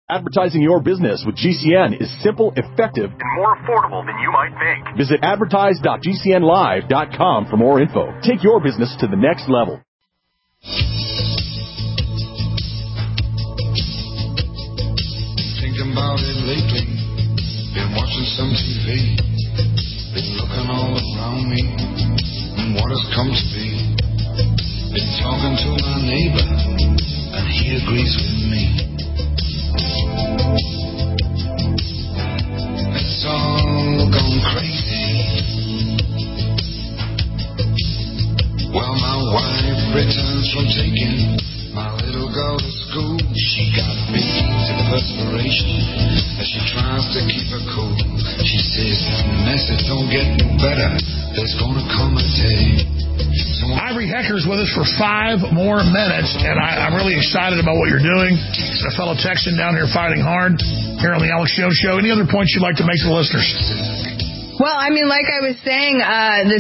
Advertising your business with GCN is simple, effective, and more affordable than you might think. Visit advertise.gcnlive.com for more info. Take your business to the next level. Thinking about it lately. Been watching some TV. Been looking all around me and what has come to be. Been talking to my neighbor and he agrees with me. It's all gone crazy. Well, my wife returns from taking my little girl to school. She got beads of perspiration as she tries to keep her cool. She says, message don't get no better. There's gonna come a day. Ivory Hecker's with us for 5 more minutes, and I'm really excited about what you're doing. A fellow Texan down here fighting hard here on the Alex Jones Show. Any other points you'd like to make to the listeners? Well, I mean, like I was saying, the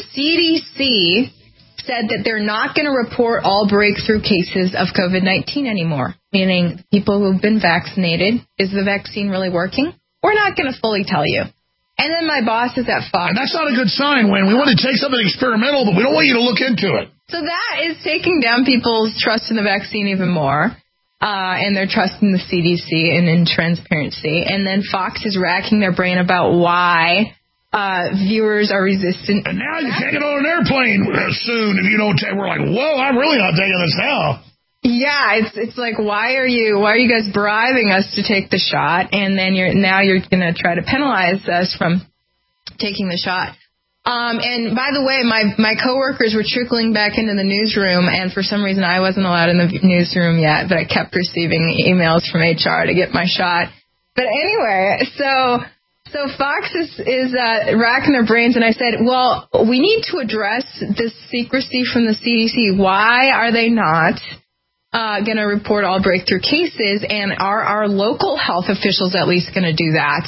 CDC said that they're not going to report all breakthrough cases of COVID-19 anymore, meaning people who've been vaccinated. Is the vaccine really working? We're not going to fully tell you. And then my boss is at Fox. And that's not a good sign, Wayne. We want to take something experimental, but we don't want you to look into it. So that is taking down people's trust in the vaccine even more, and their trust in the CDC and in transparency. And then Fox is racking their brain about why viewers are resistant. And now you can't get on an airplane soon if you don't take. We're like, whoa, I'm really not taking this now. Yeah, it's like, why are you guys bribing us to take the shot? And then you're going to try to penalize us from taking the shot. And by the way, my coworkers were trickling back into the newsroom, and for some reason I wasn't allowed in the newsroom yet, but I kept receiving emails from HR to get my shot. But anyway, so Fox is racking their brains, and I said, well, we need to address this secrecy from the CDC. Why are they not going to report all breakthrough cases, and are our local health officials at least going to do that?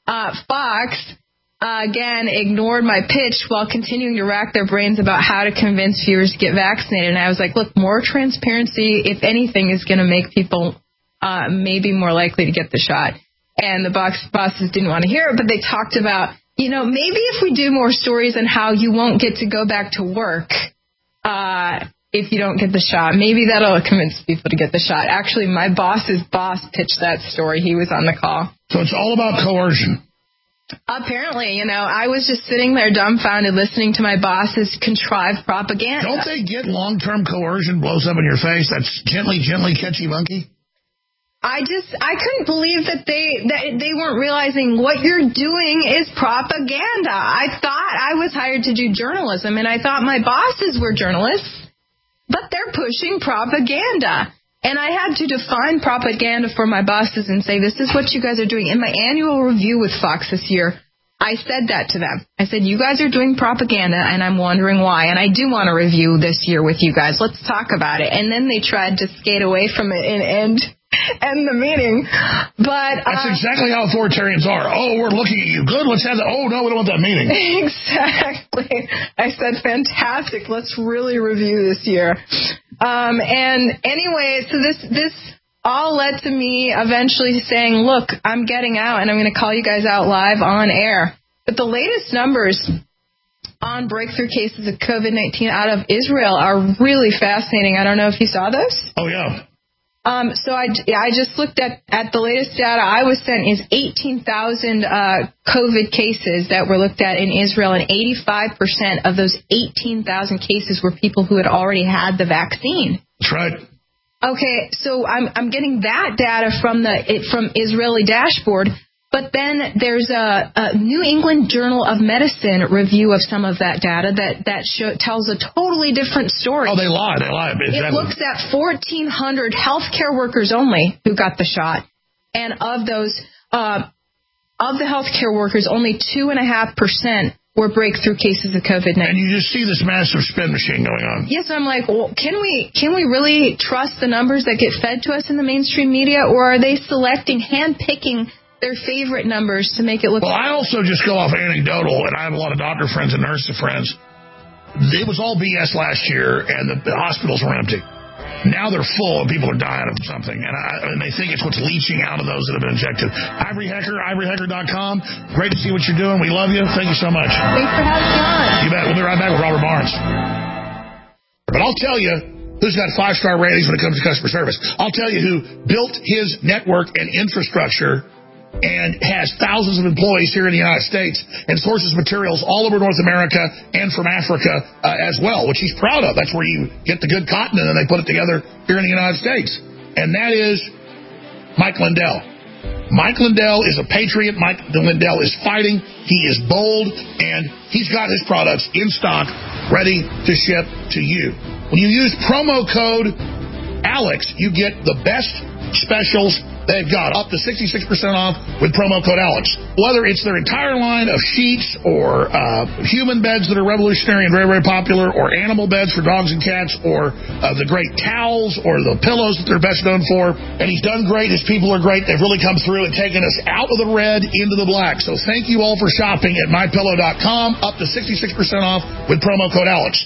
Fox, again, ignored my pitch while continuing to rack their brains about how to convince viewers to get vaccinated. And I was like, look, more transparency, if anything, is going to make people maybe more likely to get the shot. And the bosses didn't want to hear it, but they talked about, maybe if we do more stories on how you won't get to go back to work if you don't get the shot, maybe that'll convince people to get the shot. Actually, my boss's boss pitched that story. He was on the call. So it's all about coercion. Apparently, I was just sitting there dumbfounded listening to my boss's contrived propaganda. Don't they get long-term coercion blows up in your face? That's gently catchy monkey? I couldn't believe that they weren't realizing what you're doing is propaganda. I thought I was hired to do journalism, and I thought my bosses were journalists, but they're pushing propaganda. And I had to define propaganda for my bosses and say, this is what you guys are doing. In my annual review with Fox this year, I said that to them. I said, you guys are doing propaganda, and I'm wondering why. And I do want to review this year with you guys. Let's talk about it. And then they tried to skate away from it and end the meeting. But that's exactly how authoritarians are. Oh, we're looking at you. Good, let's have that. Oh, no, we don't want that meeting. Exactly. I said, fantastic. Let's really review this year. And anyway, so this all led to me eventually saying, look, I'm getting out, and I'm going to call you guys out live on air. But the latest numbers on breakthrough cases of COVID-19 out of Israel are really fascinating. I don't know if you saw those. Oh, yeah. So I just looked at the latest data I was sent is 18,000 COVID cases that were looked at in Israel, and 85% of those 18,000 cases were people who had already had the vaccine. That's right. Okay, so I'm getting that data from Israeli dashboard, but then there's a New England Journal of Medicine review of some of that data that tells a totally different story. Oh, they lie. Exactly. It looks at 1,400 healthcare workers only who got the shot, and of those, of the healthcare workers, only 2.5% were breakthrough cases of COVID-19. And you just see this massive spin machine going on. Yes, I'm like, well, can we really trust the numbers that get fed to us in the mainstream media, or are they handpicking their favorite numbers to make it look... Well, I also just go off anecdotal, and I have a lot of doctor friends and nurse friends. It was all BS last year, and the hospitals were empty. Now they're full and people are dying of something. And they think it's what's leaching out of those that have been injected. Ivory Hecker, ivoryhecker.com. Great to see what you're doing. We love you. Thank you so much. Thanks for having me on. You bet. We'll be right back with Robert Barnes. But I'll tell you who's got 5-star ratings when it comes to customer service. I'll tell you who built his network and infrastructure and has thousands of employees here in the United States and sources materials all over North America and from Africa as well, which he's proud of. That's where you get the good cotton, and then they put it together here in the United States. And that is Mike Lindell. Mike Lindell is a patriot. Mike Lindell is fighting. He is bold, and he's got his products in stock, ready to ship to you. When you use promo code ALEX, you get the best specials they've got, up to 66% off with promo code ALEX. Whether it's their entire line of sheets or human beds that are revolutionary and very, very popular, or animal beds for dogs and cats, or the great towels or the pillows that they're best known for. And he's done great. His people are great. They've really come through and taken us out of the red into the black. So thank you all for shopping at MyPillow.com, up to 66% off with promo code ALEX.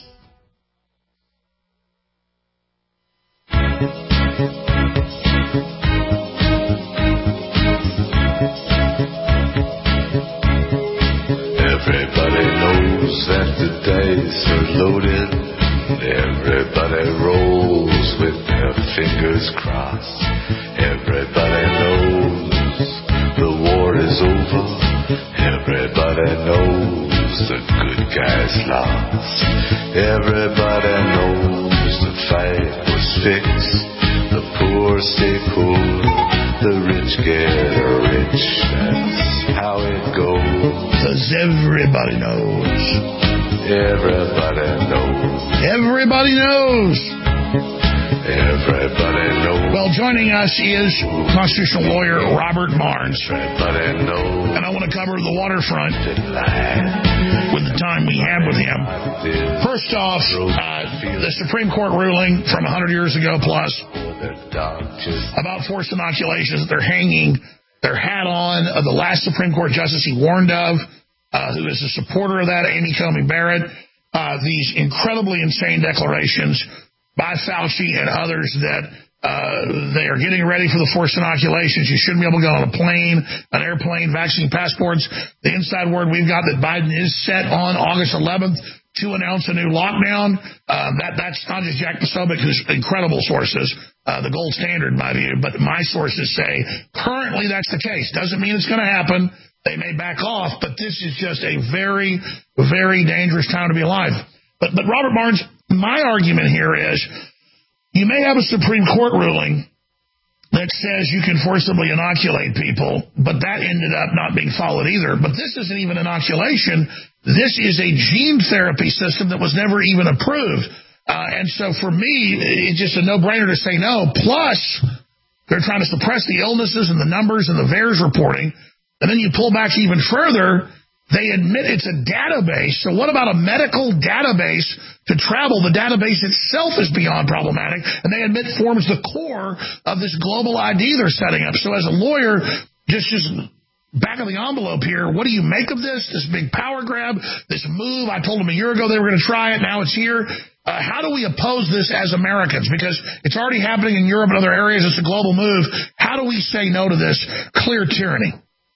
Everybody knows that the dice are loaded. Everybody rolls with their fingers crossed. Everybody knows the war is over. Everybody knows the good guys lost. Everybody knows the fight was fixed. The poor stay poor, the rich get rich. That's how it goes. 'Cause everybody knows. Everybody knows. Everybody knows. Everybody knows. Well, joining us is constitutional lawyer Robert Barnes. Everybody knows. And I want to cover the waterfront with the time we have with him. First off, the Supreme Court ruling from 100 years ago plus about forced inoculations. They're hanging their hat on the last Supreme Court justice he warned of, who is a supporter of that, Amy Coney Barrett. These incredibly insane declarations by Fauci and others that they are getting ready for the forced inoculations. You shouldn't be able to go on a plane, an airplane, vaccine passports. The inside word we've got that Biden is set on August 11th to announce a new lockdown. That's not just Jack Posobiec, who's incredible sources, the gold standard in my view, but my sources say currently that's the case. Doesn't mean it's going to happen. They may back off, but this is just a very, very dangerous time to be alive. But Robert Barnes, my argument here is you may have a Supreme Court ruling that says you can forcibly inoculate people, but that ended up not being followed either. But this isn't even inoculation. This is a gene therapy system that was never even approved. And so for me, it's just a no-brainer to say no. Plus, they're trying to suppress the illnesses and the numbers and the VAERS reporting. And then you pull back even further, they admit it's a database. So what about a medical database to travel? The database itself is beyond problematic, and they admit forms the core of this global ID they're setting up. So as a lawyer, just back of the envelope here, what do you make of this big power grab, this move? I told them a year ago they were going to try it. Now it's here. How do we oppose this as Americans? Because it's already happening in Europe and other areas. It's a global move. How do we say no to this clear tyranny?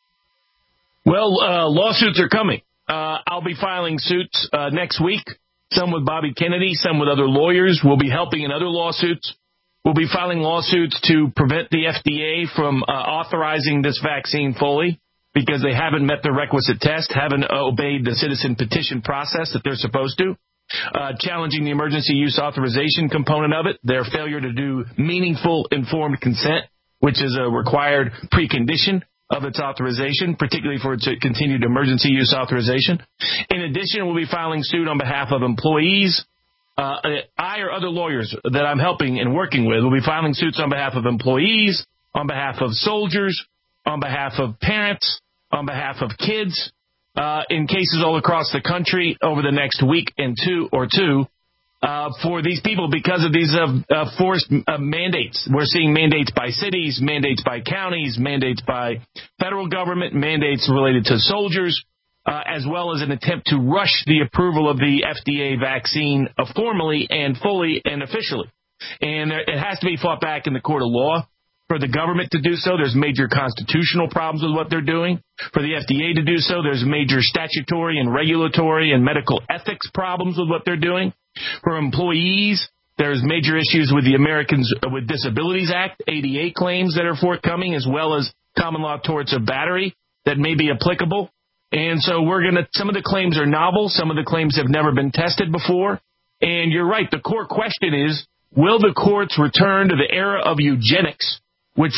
Well, lawsuits are coming. I'll be filing suits next week, some with Bobby Kennedy, some with other lawyers. We'll be helping in other lawsuits. We'll be filing lawsuits to prevent the FDA from authorizing this vaccine fully because they haven't met the requisite test, haven't obeyed the citizen petition process that they're supposed to. Challenging the emergency use authorization component of it, their failure to do meaningful informed consent, which is a required precondition of its authorization, particularly for its continued emergency use authorization. In addition, we'll be filing suit on behalf of employees. I or other lawyers that I'm helping and working with will be filing suits on behalf of employees, on behalf of soldiers, on behalf of parents, on behalf of kids, in cases all across the country over the next week and two for these people because of these forced mandates. We're seeing mandates by cities, mandates by counties, mandates by federal government, mandates related to soldiers, as well as an attempt to rush the approval of the FDA vaccine formally and fully and officially. And it has to be fought back in the court of law. For the government to do so, there's major constitutional problems with what they're doing. For the FDA to do so, there's major statutory and regulatory and medical ethics problems with what they're doing. For employees, there's major issues with the Americans with Disabilities Act, ADA claims that are forthcoming, as well as common law torts of battery that may be applicable. And so some of the claims are novel. Some of the claims have never been tested before. And you're right. The core question is, will the courts return to the era of eugenics, which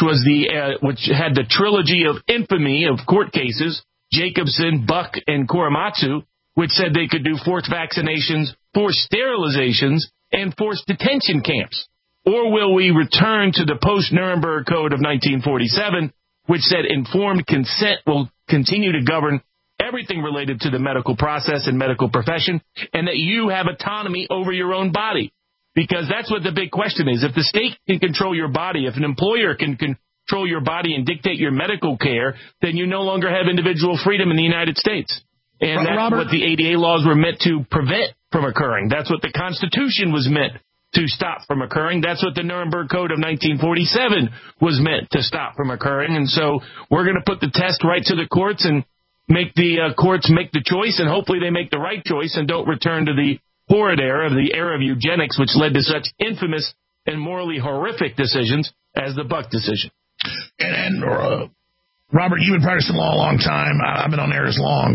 had the trilogy of infamy of court cases, Jacobson, Buck, and Korematsu, which said they could do forced vaccinations, forced sterilizations, and forced detention camps? Or will we return to the post-Nuremberg Code of 1947, which said informed consent will continue to govern everything related to the medical process and medical profession, and that you have autonomy over your own body? Because that's what the big question is. If the state can control your body, if an employer can control your body and dictate your medical care, then you no longer have individual freedom in the United States. And that's what the ADA laws were meant to prevent from occurring. That's what the Constitution was meant to stop from occurring. That's what the Nuremberg Code of 1947 was meant to stop from occurring. And so we're going to put the test right to the courts and make the courts make the choice, and hopefully they make the right choice and don't return to the horrid era, the era of eugenics, which led to such infamous and morally horrific decisions as the Buck decision. And Robert, you've been practicing law a long time. I've been on air as long,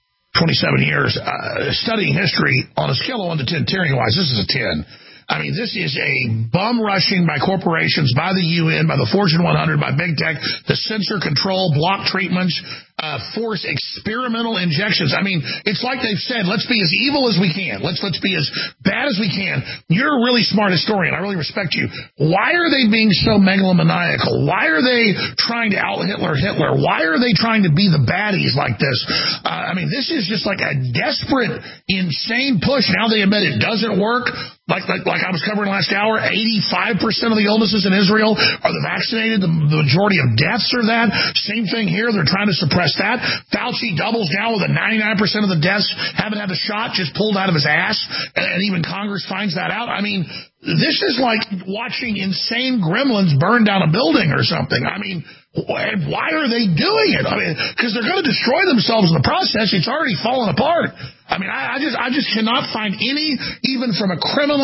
27 years. Studying history on a scale of 1 to 10, tyranny-wise, this is a 10. I mean, this is a bum rushing by corporations, by the UN, by the Fortune 100, by big tech, the censor, control, block treatments, force experimental injections. I mean, it's like they've said, let's be as evil as we can. Let's be as bad as we can. You're a really smart historian. I really respect you. Why are they being so megalomaniacal? Why are they trying to out-Hitler? Why are they trying to be the baddies like this? I mean, this is just like a desperate, insane push. Now they admit it doesn't work. Like I was covering last hour, 85% of the illnesses in Israel are the vaccinated. The majority of deaths are that. Same thing here. They're trying to suppress that. Fauci doubles down with 99% of the deaths haven't had a shot, just pulled out of his ass. And even Congress finds that out. I mean, this is like watching insane gremlins burn down a building or something. I mean, why are they doing it? I mean, because they're going to destroy themselves in the process. It's already fallen apart. I mean, I just cannot find any, even from a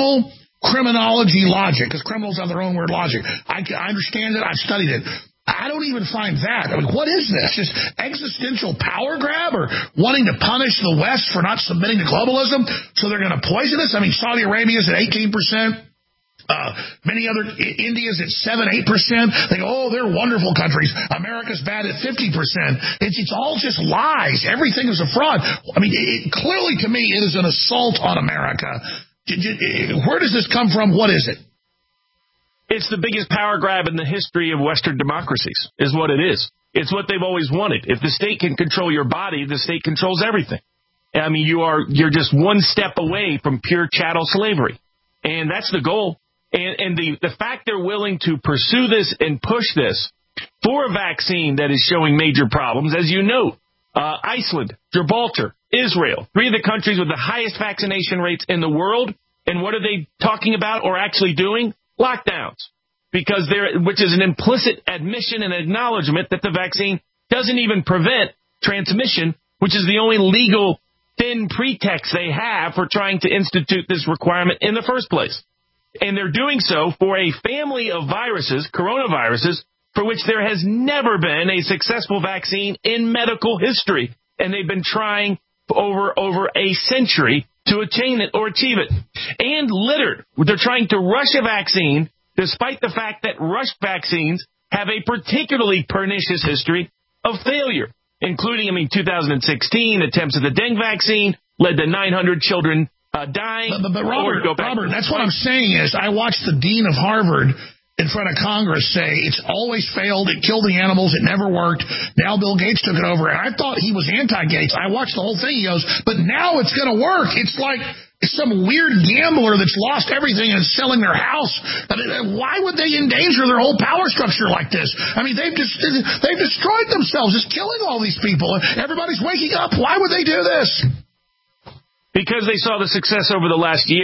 criminology logic, because criminals have their own weird logic. I understand it. I've studied it. I don't even find that. I mean, what is this? Just existential power grab, or wanting to punish the West for not submitting to globalism, so they're going to poison us? I mean, Saudi Arabia's at 18%. Many other, India's at 7-8%. They go, oh, they're wonderful countries. America's bad at 50%. It's all just lies. Everything is a fraud. I mean, clearly to me, it is an assault on America. Where does this come from? What is it? It's the biggest power grab in the history of Western democracies, is what it is. It's what they've always wanted. If the state can control your body, the state controls everything. I mean, you're just one step away from pure chattel slavery. And that's the goal. And the fact they're willing to pursue this and push this for a vaccine that is showing major problems, as you note, Iceland, Gibraltar, Israel, 3 of the countries with the highest vaccination rates in the world. And what are they talking about or actually doing? Lockdowns. Which is an implicit admission and acknowledgement that the vaccine doesn't even prevent transmission, which is the only legal thin pretext they have for trying to institute this requirement in the first place. And they're doing so for a family of viruses, coronaviruses, for which there has never been a successful vaccine in medical history. And they've been trying for over a century to attain it or achieve it. And littered. They're trying to rush a vaccine, despite the fact that rushed vaccines have a particularly pernicious history of failure, including, 2016, attempts at the dengue vaccine led to 900 children dying. But Robert, that's what I'm saying is I watched the dean of Harvard in front of Congress say it's always failed, it killed the animals, it never worked. Now Bill Gates took it over, and I thought he was anti-Gates. I watched the whole thing. He goes, but now it's going to work. It's like some weird gambler that's lost everything and is selling their house. Why would they endanger their whole power structure like this? I mean, they've destroyed themselves. It's killing all these people. Everybody's waking up. Why would they do this? Because they saw the success over the last year.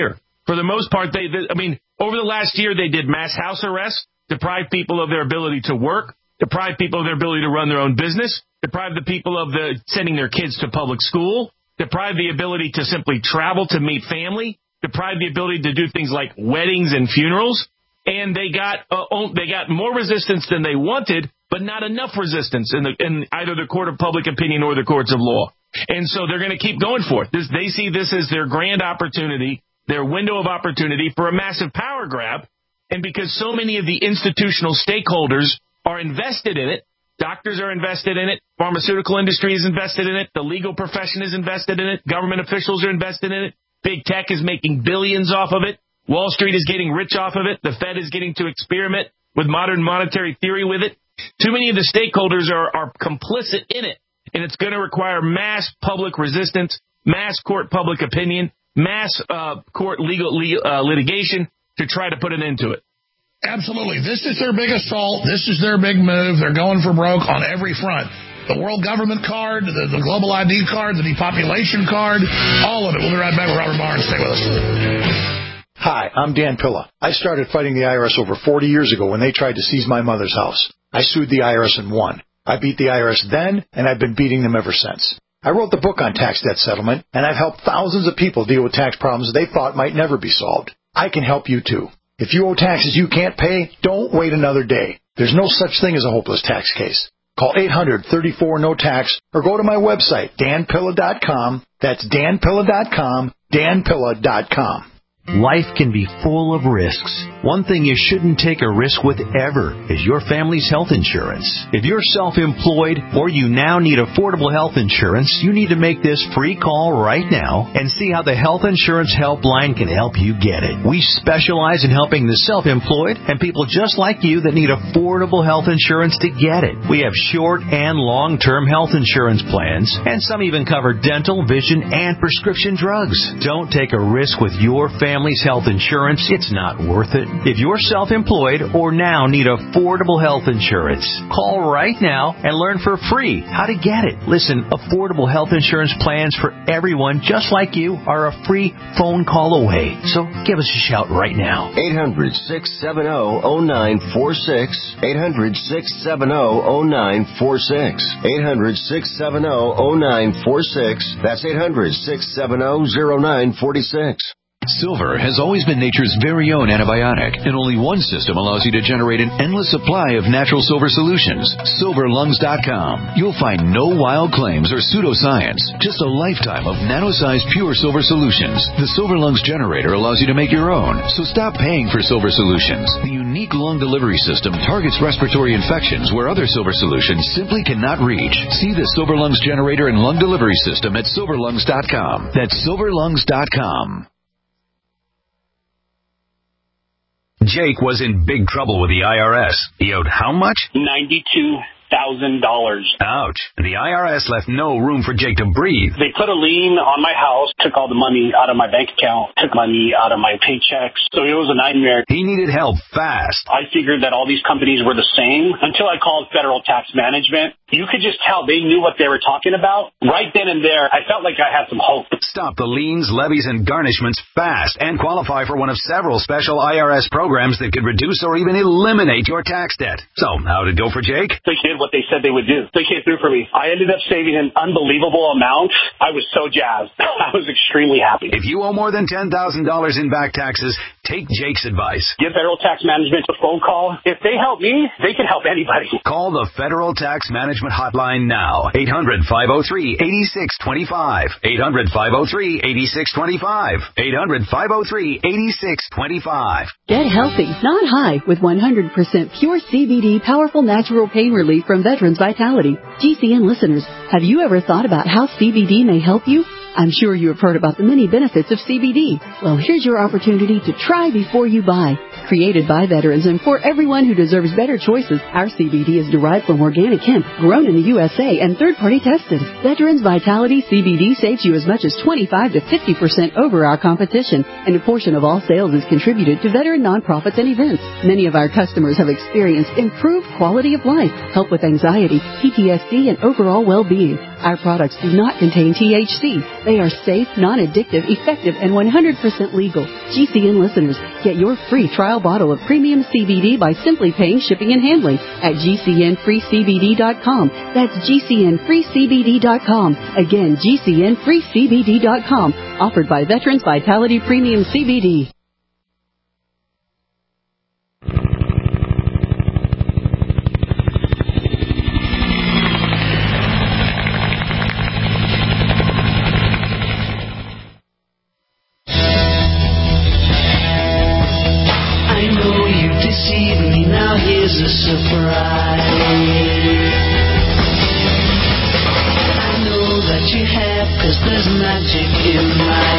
For the most part, over the last year, they did mass house arrests, deprived people of their ability to work, deprived people of their ability to run their own business, deprived the people of sending their kids to public school, deprived the ability to simply travel to meet family, deprived the ability to do things like weddings and funerals, and they got more resistance than they wanted, but not enough resistance in either the court of public opinion or the courts of law. And so they're going to keep going for it. They see this as their grand opportunity, their window of opportunity for a massive power grab. And because so many of the institutional stakeholders are invested in it, doctors are invested in it, pharmaceutical industry is invested in it, the legal profession is invested in it, government officials are invested in it, big tech is making billions off of it, Wall Street is getting rich off of it, the Fed is getting to experiment with modern monetary theory with it. Too many of the stakeholders are complicit in it, and it's going to require mass public resistance, mass court public opinion, mass court legal litigation to try to put an end to it. Absolutely. This is their big assault. This is their big move. They're going for broke on every front. The World Government Card, the Global ID Card, the Depopulation Card, all of it. We'll be right back with Robert Barnes. Stay with us. Hi, I'm Dan Pilla. I started fighting the IRS over 40 years ago when they tried to seize my mother's house. I sued the IRS and won. I beat the IRS then, and I've been beating them ever since. I wrote the book on tax debt settlement, and I've helped thousands of people deal with tax problems they thought might never be solved. I can help you, too. If you owe taxes you can't pay, don't wait another day. There's no such thing as a hopeless tax case. Call 800-34-NO-TAX or go to my website, danpilla.com. That's danpilla.com, danpilla.com. Life can be full of risks. One thing you shouldn't take a risk with ever is your family's health insurance. If you're self-employed or you now need affordable health insurance, you need to make this free call right now and see how the Health Insurance Helpline can help you get it. We specialize in helping the self-employed and people just like you that need affordable health insurance to get it. We have short and long-term health insurance plans, and some even cover dental, vision, and prescription drugs. Don't take a risk with your family's health insurance. It's not worth it. If you're self-employed or now need affordable health insurance, call right now and learn for free how to get it. Listen, affordable health insurance plans for everyone just like you are a free phone call away. So give us a shout right now. 800-670-0946. 800-670-0946. 800-670-0946. That's 800-670-0946. Silver has always been nature's very own antibiotic, and only one system allows you to generate an endless supply of natural silver solutions. SilverLungs.com. You'll find no wild claims or pseudoscience, just a lifetime of nano-sized pure silver solutions. The Silver Lungs generator allows you to make your own, so stop paying for silver solutions. The unique lung delivery system targets respiratory infections where other silver solutions simply cannot reach. See the Silver Lungs generator and lung delivery system at SilverLungs.com. That's SilverLungs.com. Jake was in big trouble with the IRS. He owed how much? $92,000. Ouch. The IRS left no room for Jake to breathe. They put a lien on my house, took all the money out of my bank account, took money out of my paychecks. So it was a nightmare. He needed help fast. I figured that all these companies were the same until I called Federal Tax Management. You could just tell they knew what they were talking about. Right then and there, I felt like I had some hope. Stop the liens, levies, and garnishments fast and qualify for one of several special IRS programs that could reduce or even eliminate your tax debt. So, how did it go for Jake? They did what they said they would do. They came through for me. I ended up saving an unbelievable amount. I was so jazzed. I was extremely happy. If you owe more than $10,000 in back taxes, take Jake's advice. Give Federal Tax Management a phone call. If they help me, they can help anybody. Call the Federal Tax Management Hotline now. 800-503-8625. 800-503-8625. 800-503-8625. Get healthy, not high, with 100% pure CBD powerful natural pain relief from Veterans Vitality. GCN listeners, have you ever thought about how CBD may help you? I'm sure you have heard about the many benefits of CBD. Well, here's your opportunity to try before you buy. Created by veterans and for everyone who deserves better choices, our CBD is derived from organic hemp, grown in the USA, and third-party tested. Veterans Vitality CBD saves you as much as 25 to 50% over our competition, and a portion of all sales is contributed to veteran nonprofits and events. Many of our customers have experienced improved quality of life, help with anxiety, PTSD, and overall well-being. Our products do not contain THC. They are safe, non-addictive, effective, and 100% legal. GCN listeners, get your free trial bottle of premium CBD by simply paying shipping and handling at GCNFreeCBD.com. That's GCNFreeCBD.com. Again, GCNFreeCBD.com. Offered by Veterans Vitality Premium CBD. Here's a surprise. I know that you have, 'cause there's magic in my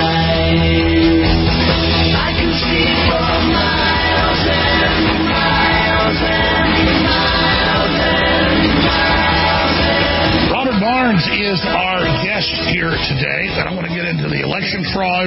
eyes. I can see for miles and miles and miles and miles and Robert Barnes is our guest here today, and I want to get into the election fraud,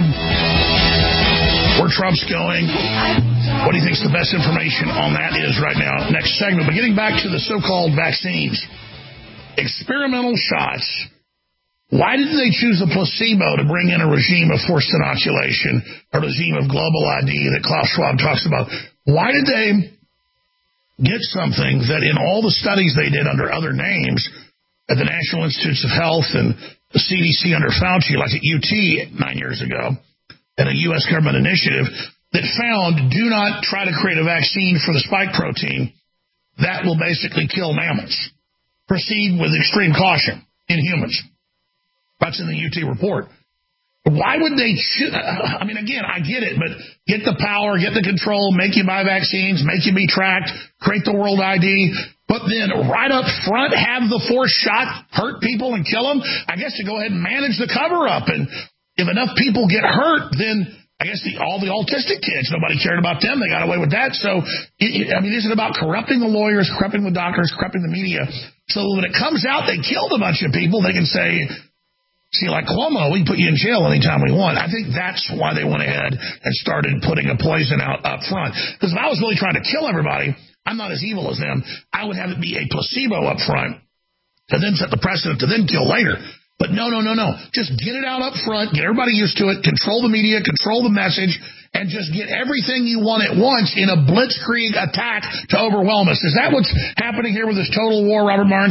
where Trump's going, what he thinks the best information on that is right now. Next segment. But getting back to the so-called vaccines, experimental shots. Why did they choose a placebo to bring in a regime of forced inoculation, a regime of global ID that Klaus Schwab talks about? Why did they get something that in all the studies they did under other names at the National Institutes of Health and the CDC under Fauci, like at UT 9 years ago, and a U.S. government initiative that found do not try to create a vaccine for the spike protein that will basically kill mammals. Proceed with extreme caution in humans. That's in the UT report. Why would they I mean, again, I get it, but get the power, get the control, make you buy vaccines, make you be tracked, create the world ID, but then right up front have the forced shot hurt people and kill them? I guess to go ahead and manage the cover-up. And if enough people get hurt, then I guess all the autistic kids, nobody cared about them. They got away with that. So, is it about corrupting the lawyers, corrupting the doctors, corrupting the media? So when it comes out they killed a bunch of people, they can say, see, like Cuomo, we can put you in jail anytime we want. I think that's why they went ahead and started putting a poison out up front. Because if I was really trying to kill everybody, I'm not as evil as them. I would have it be a placebo up front to then set the precedent to then kill later. But no. Just get it out up front, get everybody used to it, control the media, control the message, and just get everything you want at once in a blitzkrieg attack to overwhelm us. Is that what's happening here with this total war, Robert Barnes?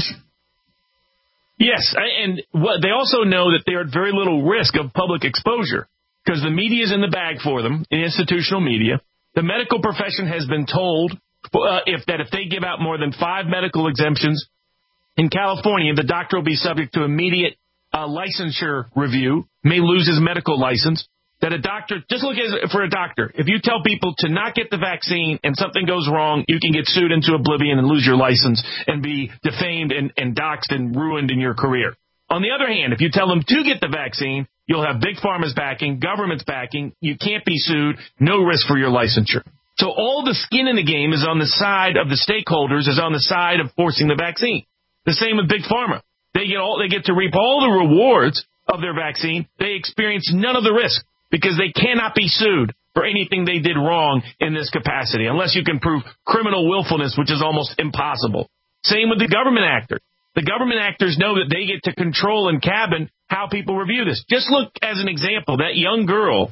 Yes, and they also know that they're at very little risk of public exposure because the media is in the bag for them, the institutional media. The medical profession has been told if they give out more than 5 medical exemptions in California, the doctor will be subject to immediate licensure review, may lose his medical license. That a doctor, just look at for a doctor, if you tell people to not get the vaccine and something goes wrong, you can get sued into oblivion and lose your license and be defamed and doxxed and ruined in your career. On the other hand, if you tell them to get the vaccine, you'll have big pharma's backing, government's backing, you can't be sued, no risk for your licensure. So all the skin in the game is on the side of the stakeholders, is on the side of forcing the vaccine. The same with big pharma. They get to reap all the rewards of their vaccine. They experience none of the risk, because they cannot be sued for anything they did wrong in this capacity, unless you can prove criminal willfulness, which is almost impossible. Same with the government actors. The government actors know that they get to control and cabin how people review this. Just look as an example, that young girl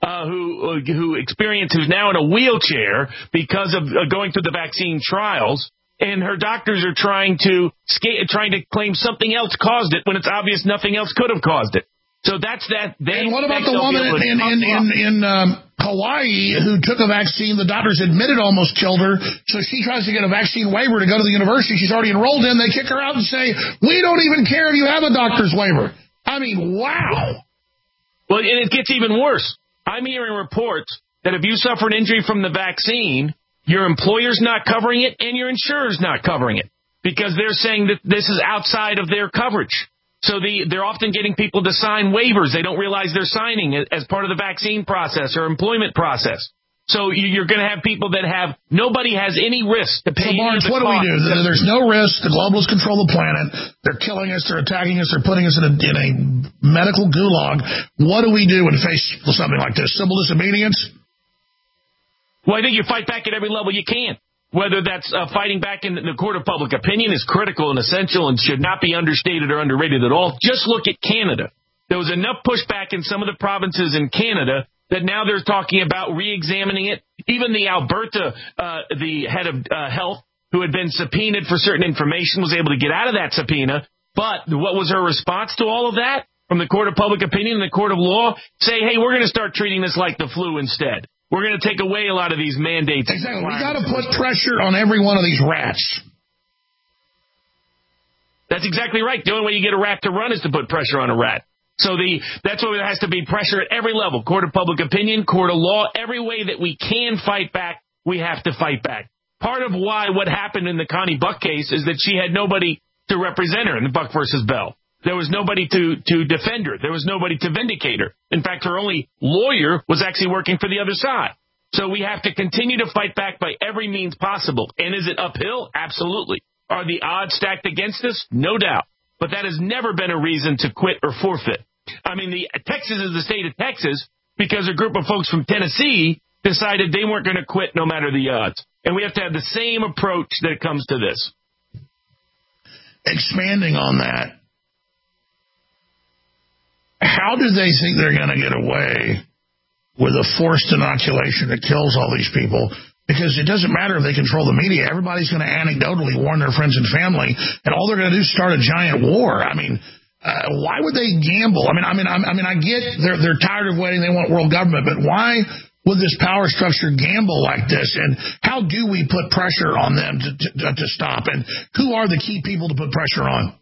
who's now in a wheelchair because of going through the vaccine trials, and her doctors are trying to claim something else caused it when it's obvious nothing else could have caused it. So that's that. And what about the woman in Hawaii who took a vaccine the doctors admitted almost killed her? So she tries to get a vaccine waiver to go to the university she's already enrolled in. They kick her out and say, we don't even care if you have a doctor's waiver. I mean, wow. Well, and it gets even worse. I'm hearing reports that if you suffer an injury from the vaccine, your employer's not covering it and your insurer's not covering it because they're saying that this is outside of their coverage. So they're often getting people to sign waivers. They don't realize they're signing it as part of the vaccine process or employment process. So you're going to have people that nobody has any risk to pay. So, Barnes, what do we do? There's no risk. The globalists control the planet. They're killing us. They're attacking us. They're putting us in a medical gulag. What do we do when faced with something like this? Civil disobedience? Well, I think you fight back at every level you can. whether that's fighting back in the court of public opinion is critical and essential and should not be understated or underrated at all. Just look at Canada. There was enough pushback in some of the provinces in Canada that now they're talking about re-examining it. Even the Alberta, the head of health, who had been subpoenaed for certain information, was able to get out of that subpoena. But what was her response to all of that from the court of public opinion and the court of law? Say, hey, we're going to start treating this like the flu instead. We're going to take away a lot of these mandates. Exactly. We got to put pressure on every one of these rats. That's exactly right. The only way you get a rat to run is to put pressure on a rat. So that's why there has to be pressure at every level. Court of public opinion, court of law, every way that we can fight back, we have to fight back. Part of why what happened in the Connie Buck case is that she had nobody to represent her in the Buck versus Bell. There was nobody to defend her. There was nobody to vindicate her. In fact, her only lawyer was actually working for the other side. So we have to continue to fight back by every means possible. And is it uphill? Absolutely. Are the odds stacked against us? No doubt. But that has never been a reason to quit or forfeit. I mean, Texas is the state of Texas because a group of folks from Tennessee decided they weren't going to quit no matter the odds. And we have to have the same approach that it comes to this. Expanding on that, how do they think they're going to get away with a forced inoculation that kills all these people? Because it doesn't matter if they control the media. Everybody's going to anecdotally warn their friends and family, and all they're going to do is start a giant war. I mean, why would they gamble? I get they're tired of waiting. They want world government, but why would this power structure gamble like this? And how do we put pressure on them to stop? And who are the key people to put pressure on?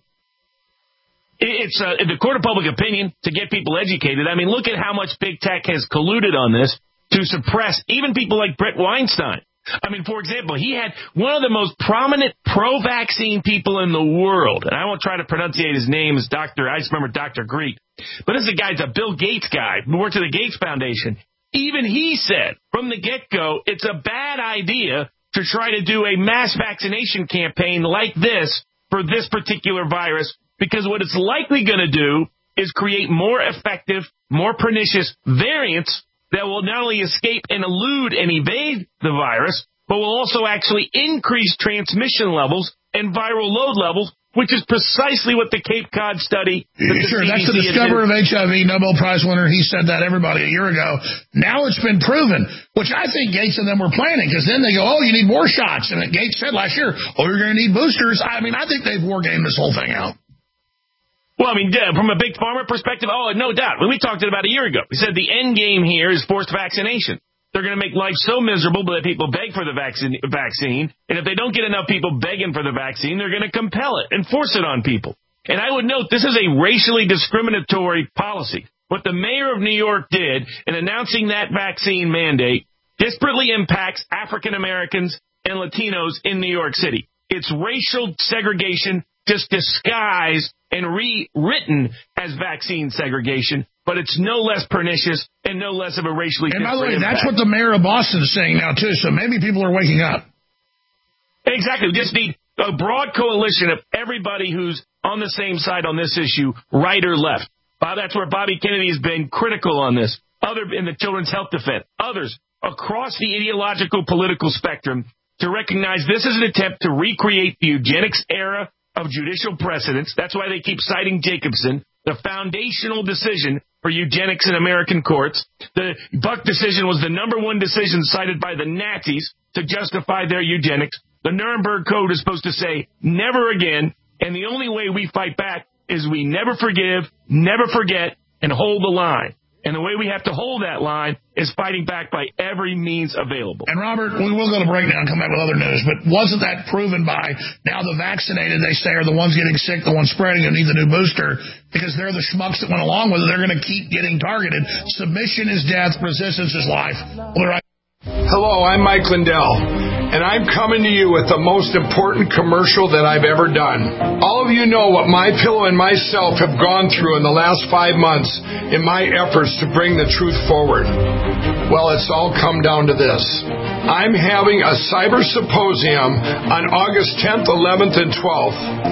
It's the court of public opinion to get people educated. I mean, look at how much big tech has colluded on this to suppress even people like Brett Weinstein. I mean, for example, he had one of the most prominent pro-vaccine people in the world, and I won't try to pronunciate his name as Dr. I just remember Dr. Greek, but this is a guy, it's a Bill Gates guy who worked at the Gates Foundation. Even he said from the get-go, it's a bad idea to try to do a mass vaccination campaign like this for this particular virus, because what it's likely going to do is create more effective, more pernicious variants that will not only escape and elude and evade the virus, but will also actually increase transmission levels and viral load levels, which is precisely what the Cape Cod study... Sure, that's the discoverer of HIV, Nobel Prize winner. He said that, everybody, a year ago. Now it's been proven, which I think Gates and them were planning, because then they go, oh, you need more shots. And Gates said last year, oh, you're going to need boosters. I mean, I think they've wargamed this whole thing out. Well, I mean, from a big pharma perspective, oh, no doubt. When we talked about it a year ago, we said the end game here is forced vaccination. They're going to make life so miserable that people beg for the vaccine. And if they don't get enough people begging for the vaccine, they're going to compel it and force it on people. And I would note this is a racially discriminatory policy. What the mayor of New York did in announcing that vaccine mandate disparately impacts African Americans and Latinos in New York City. It's racial segregation just disguised and rewritten as vaccine segregation, but it's no less pernicious and no less of a racially different impact. And by the way, that's what the mayor of Boston is saying now, too, so maybe people are waking up. Exactly. We just need a broad coalition of everybody who's on the same side on this issue, right or left. That's where Bobby Kennedy has been critical on this. Other in the Children's Health Defense, others across the ideological political spectrum to recognize this is an attempt to recreate the eugenics era of judicial precedents. That's why they keep citing Jacobson, the foundational decision for eugenics in American courts. The Buck decision was the number one decision cited by the Nazis to justify their eugenics. The Nuremberg Code is supposed to say never again, and the only way we fight back is we never forgive, never forget, and hold the line. And the way we have to hold that line is fighting back by every means available. And, Robert, we will go to break now and come back with other news, but wasn't that proven by now the vaccinated, they say, are the ones getting sick, the ones spreading, who need the new booster, because they're the schmucks that went along with it. They're going to keep getting targeted. Submission is death. Resistance is life. We'll be right back. Hello, I'm Mike Lindell, and I'm coming to you with the most important commercial that I've ever done. All of you know what MyPillow and myself have gone through in the last 5 months in my efforts to bring the truth forward. Well, it's all come down to this. I'm having a cyber symposium on August 10th, 11th, and 12th.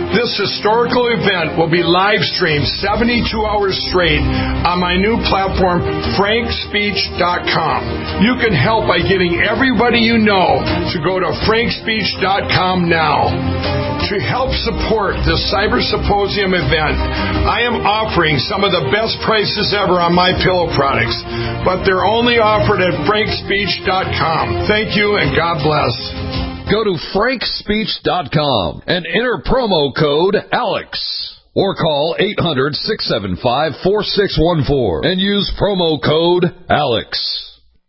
This historical event will be live streamed 72 hours straight on my new platform, frankspeech.com. You can help by getting everybody you know to go to frankspeech.com now. To help support the Cyber Symposium event, I am offering some of the best prices ever on my pillow products, but they're only offered at frankspeech.com. Thank you and God bless. Go to frankspeech.com and enter promo code ALEX or call 800-675-4614 and use promo code ALEX.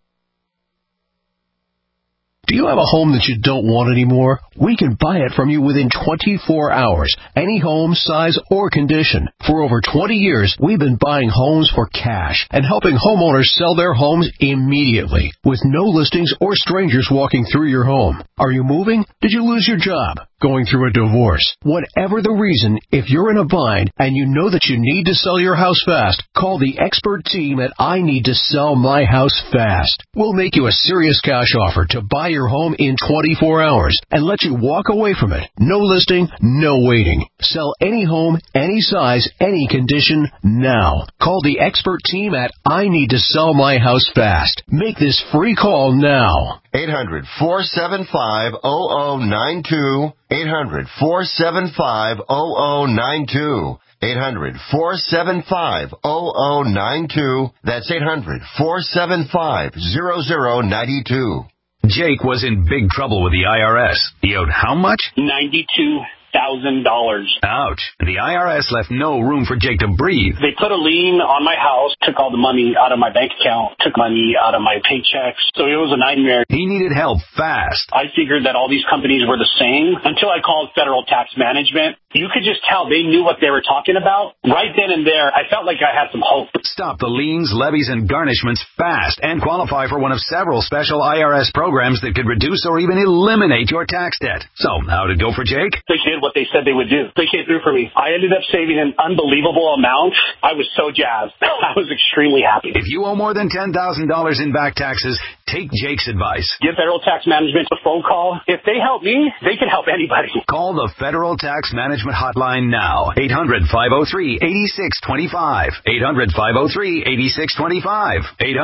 Do you have a home that you don't want anymore? We can buy it from you within 24 hours. Any home, size, or condition. For over 20 years, we've been buying homes for cash and helping homeowners sell their homes immediately with no listings or strangers walking through your home. Are you moving? Did you lose your job? Going through a divorce? Whatever the reason, if you're in a bind and you know that you need to sell your house fast, call the expert team at I Need to Sell My House Fast. We'll make you a serious cash offer to buy your home in 24 hours and let you walk away from it. No listing, no waiting. Sell any home, any size, any condition now. Call the expert team at I Need to Sell My House Fast. Make this free call now. 800-475-0092. 800-475-0092. 800-475-0092. That's 800-475-0092. Jake was in big trouble with the IRS. He owed how much? $92,000. Ouch. The IRS left no room for Jake to breathe. They put a lien on my house, took all the money out of my bank account, took money out of my paychecks. So it was a nightmare. He needed help fast. I figured that all these companies were the same until I called Federal Tax Management. You could just tell they knew what they were talking about. Right then and there, I felt like I had some hope. Stop the liens, levies, and garnishments fast and qualify for one of several special IRS programs that could reduce or even eliminate your tax debt. So, how'd it go for Jake? They did what they said they would do. They came through for me. I ended up saving an unbelievable amount. I was so jazzed. I was extremely happy. If you owe more than $10,000 in back taxes, take Jake's advice. Give Federal Tax Management a phone call. If they help me, they can help anybody. Call the Federal Tax Management Hotline now. 800-503-8625. 800-503-8625.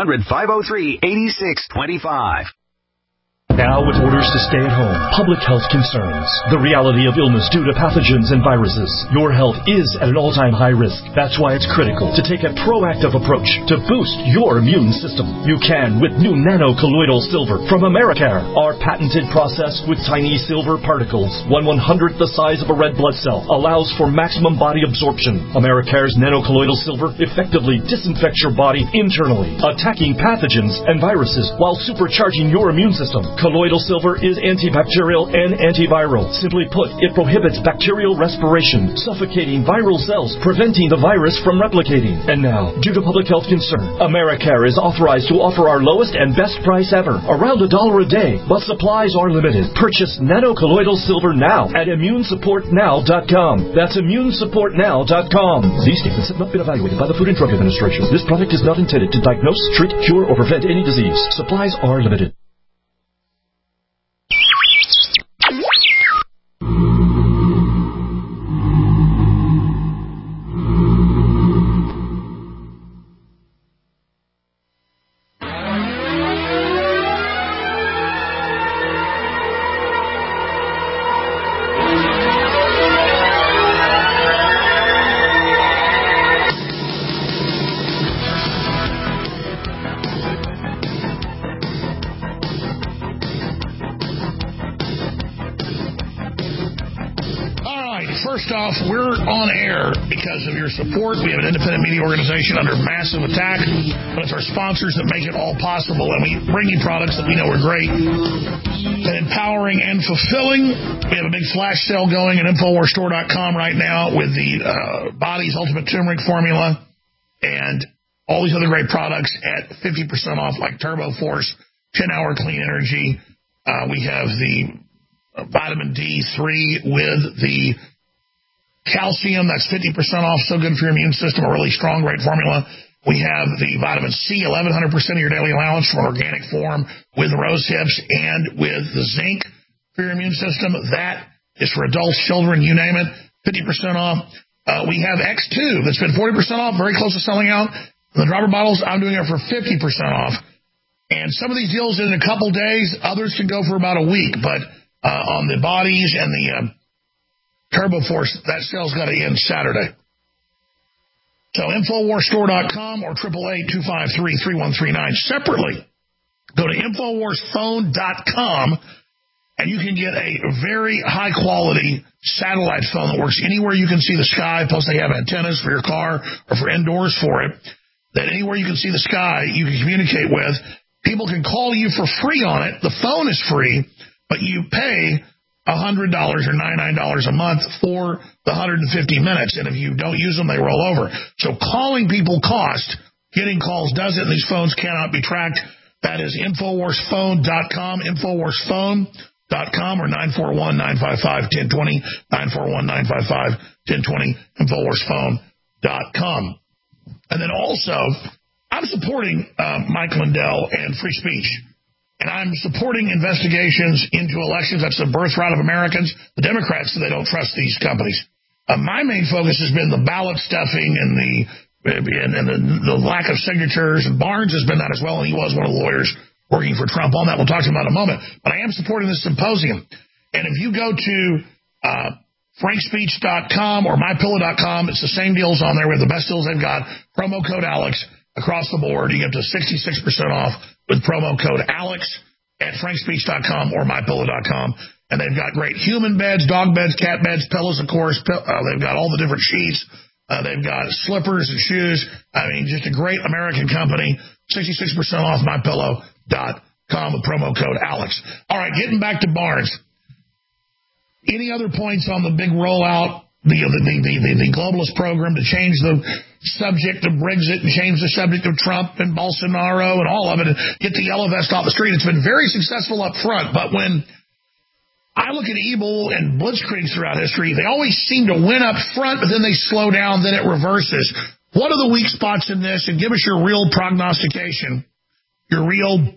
800-503-8625. Now, with orders to stay at home, public health concerns, the reality of illness due to pathogens and viruses, your health is at an all-time high risk. That's why it's critical to take a proactive approach to boost your immune system. You can with new nano-colloidal silver from Americare. Our patented process with tiny silver particles, 1/100th the size of a red blood cell, allows for maximum body absorption. Americare's nano-colloidal silver effectively disinfects your body internally, attacking pathogens and viruses while supercharging your immune system. Colloidal silver is antibacterial and antiviral. Simply put, it prohibits bacterial respiration, suffocating viral cells, preventing the virus from replicating. And now, due to public health concern, Americare is authorized to offer our lowest and best price ever, around $1 a day, but supplies are limited. Purchase nano-colloidal silver now at immunesupportnow.com. That's immunesupportnow.com. These statements have not been evaluated by the Food and Drug Administration. This product is not intended to diagnose, treat, cure, or prevent any disease. Supplies are limited. First off, we're on air because of your support. We have an independent media organization under massive attack, but it's our sponsors that make it all possible, and we bring you products that we know are great and empowering and fulfilling. We have a big flash sale going at InfoWarsStore.com right now with the Body's Ultimate Turmeric Formula and all these other great products at 50% off, like Turbo Force, 10-hour clean energy. We have the vitamin D3 with the calcium, that's 50% off, so good for your immune system, a really strong, great formula. We have the vitamin C, 1,100% of your daily allowance from an organic form with rose hips and with the zinc for your immune system. That is for adults, children, you name it. 50% off. We have X2 that's been 40% off, very close to selling out. The dropper bottles, I'm doing it for 50% off. And some of these deals in a couple days, others can go for about a week. But on the bodies and the Turbo Force, that sale's got to end Saturday. So InfoWarsStore.com or 888-253-3139. Separately, go to InfoWarsPhone.com and you can get a very high-quality satellite phone that works anywhere you can see the sky. Plus, they have antennas for your car or for indoors for it. That anywhere you can see the sky, you can communicate with. People can call you for free on it. The phone is free, but you pay $100 or $99 a month for the 150 minutes. And if you don't use them, they roll over. So calling people cost. Getting calls doesn't. These phones cannot be tracked. That is InfoWarsPhone.com, InfoWarsPhone.com, or 941-955-1020, 941-955-1020, InfoWarsPhone.com. And then also, I'm supporting Mike Lindell and free speech. And I'm supporting investigations into elections. That's the birthright of Americans. The Democrats, they don't trust these companies. My main focus has been the ballot stuffing and the lack of signatures. And Barnes has been that as well, and he was one of the lawyers working for Trump on that. We'll talk to him about in a moment. But I am supporting this symposium. And if you go to frankspeech.com or mypillow.com, it's the same deals on there. We have the best deals they've got. Promo code Alex across the board. You get to 66% off with promo code Alex at frankspeech.com or mypillow.com. And they've got great human beds, dog beds, cat beds, pillows, of course. They've got all the different sheets. They've got slippers and shoes. I mean, just a great American company. 66% off mypillow.com with promo code Alex. All right, getting back to Barnes. Any other points on the big rollout, the globalist program to change the subject of Brexit and change the subject of Trump and Bolsonaro and all of it and get the yellow vest off the street? It's been very successful up front, but when I look at evil and blitzkriegs throughout history, they always seem to win up front, but then they slow down, then it reverses. What are the weak spots in this? And give us your real prognostication, your real,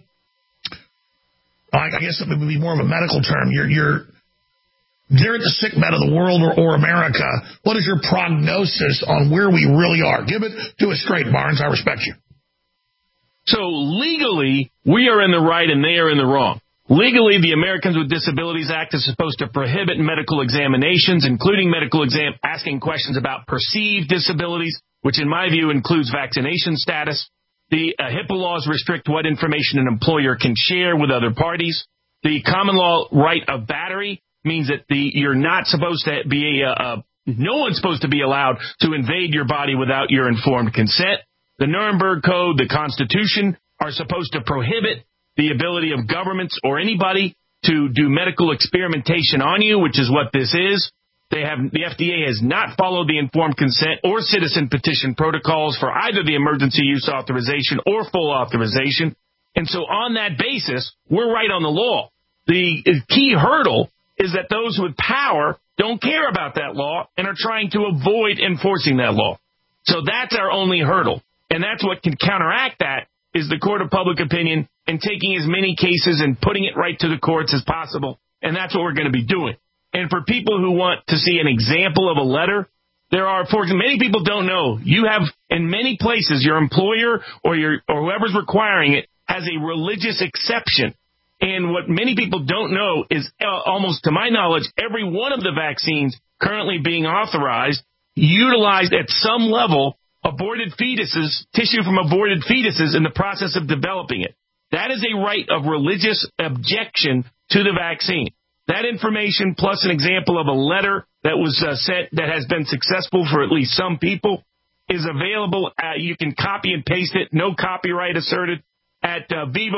I guess it would be more of a medical term, they're at the sickbed of the world or America. What is your prognosis on where we really are? Give it to us straight, Barnes. I respect you. So legally, we are in the right and they are in the wrong. Legally, the Americans with Disabilities Act is supposed to prohibit medical examinations, including asking questions about perceived disabilities, which in my view includes vaccination status. The HIPAA laws restrict what information an employer can share with other parties. The common law right of battery means that you're not supposed to be no one's supposed to be allowed to invade your body without your informed consent. The Nuremberg Code, the Constitution, are supposed to prohibit the ability of governments or anybody to do medical experimentation on you, which is what this is. The FDA has not followed the informed consent or citizen petition protocols for either the emergency use authorization or full authorization. And so on that basis, we're right on the law. The key hurdle is that those with power don't care about that law and are trying to avoid enforcing that law. So that's our only hurdle. And that's what can counteract that is the court of public opinion and taking as many cases and putting it right to the courts as possible. And that's what we're going to be doing. And for people who want to see an example of a letter, many people don't know. You have, in many places, your employer or whoever's requiring it has a religious exception. And what many people don't know is almost, to my knowledge, every one of the vaccines currently being authorized utilized at some level tissue from aborted fetuses in the process of developing it. That is a right of religious objection to the vaccine. That information plus an example of a letter that was sent that has been successful for at least some people is available. You can copy and paste it, no copyright asserted, at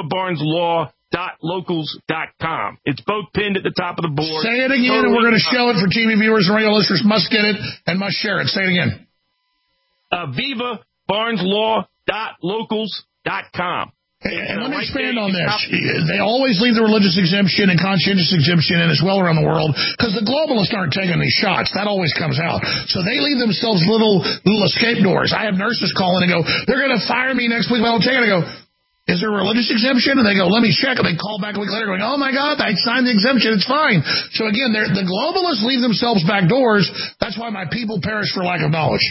vivabarneslaw.locals.com. It's both pinned at the top of the board. Say it again, and we're going to show it for TV viewers and radio listeners. Must get it and must share it. Say it again. vivabarneslaw.locals.com. And let me expand on this. They always leave the religious exemption and conscientious exemption, and it's well around the world, because the globalists aren't taking these shots. That always comes out. So they leave themselves little escape doors. I have nurses calling and go, they're going to fire me next week. Well, I'll take it. I go, Is there a religious exemption? And they go, let me check. And they call back a week later going, oh, my God, I signed the exemption. It's fine. So, again, the globalists leave themselves back doors. That's why my people perish for lack of knowledge.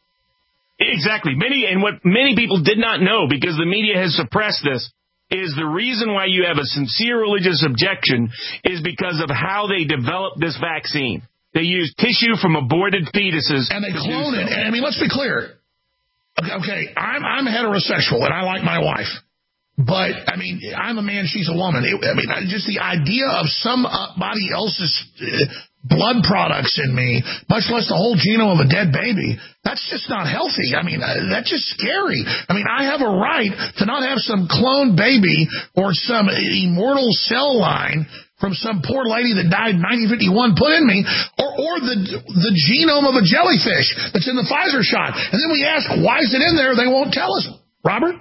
Exactly. What many people did not know, because the media has suppressed this, is the reason why you have a sincere religious objection is because of how they developed this vaccine. They use tissue from aborted fetuses. And they clone it. I mean, let's be clear. Okay, I'm heterosexual, and I like my wife. But, I mean, I'm a man, she's a woman. Just the idea of somebody else's blood products in me, much less the whole genome of a dead baby, that's just not healthy. I mean, that's just scary. I mean, I have a right to not have some cloned baby or some immortal cell line from some poor lady that died in 1951 put in me, or the genome of a jellyfish that's in the Pfizer shot. And then we ask, why is it in there? They won't tell us. Robert?